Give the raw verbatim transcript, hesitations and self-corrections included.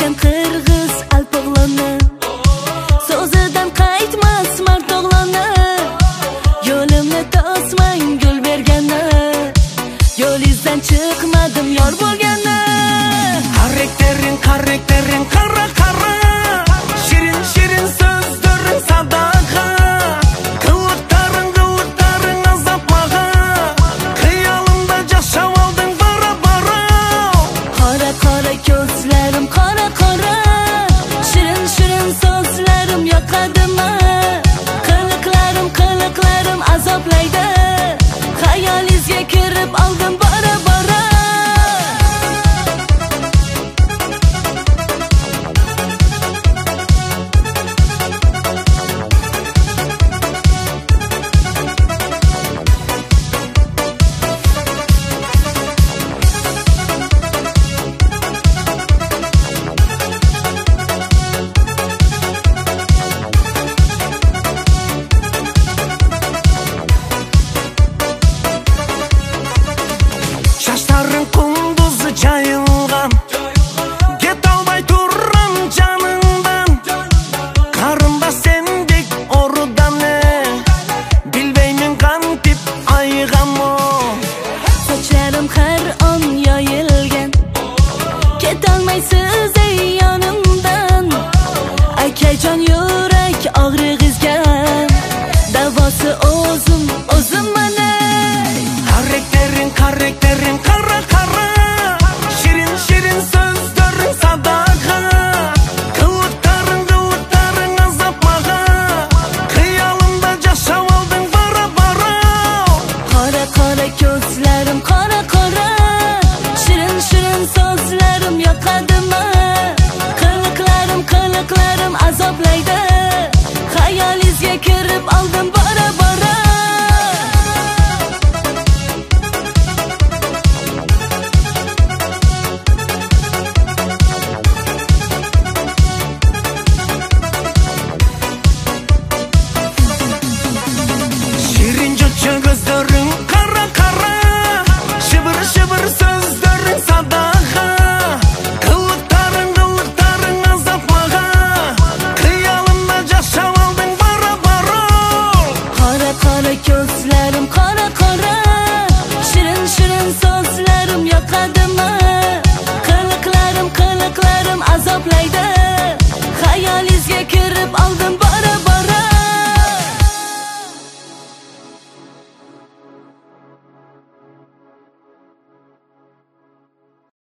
Sevgan qirg'iz alpoqlonni, so'zidan qaytmas mard o'g'lonni. Yo'limni to'smang gul berganni, yo'lingizdan chiqmadim yor bo'lganni. Xarakterin, xarakterin qara qara, shirin shirin so'zlaring sadaqa. Qilliqlaring, qilliqlaring azab maga, xiyolimda yashab olding bara bara. Qora qora ko'zlarim qora qora, shirin shirin so'zlarim yoqadimi? Qiliqlarim, qiliqlarim azoblaydi, xayolingizga kirib oldim bara bara. Şaşların kunduzu cayılgan, get almay turram canından. Karımda sendek orudan ne, bilbeymin kantip ayğamı. Saçlarım har on yoyilgan, ketolmaysiz ey yonimdan. Akajon yurak og'rig'izgan, davosi o'zim o'zim mana. Xarakterin, xarakterin qara qara, shirin shirin so'zlaring sadaqa. Qilliqlaring, qilliqlaring azab maga, xiyolimda yashab olding bara bara. Qora qora ko'zlarim qora qora, shirin shirin so'zlarim yoqadimi? Qiliqlarim, qiliqlarim azoblaydi, xayolingizga kirib oldim bara bara. Shirin jo'cha gözlerin qara qara, shibir shibir so'zlaring sadaqa. Qilliqlaring, qilliqlaring azab maga, xiyolimda yashab olding bara bara. Qora qora ko'zlarim qora qora, shirin shirin so'zlarim yoqadimi? Qiliqlarim, qiliqlarim azoblaydi,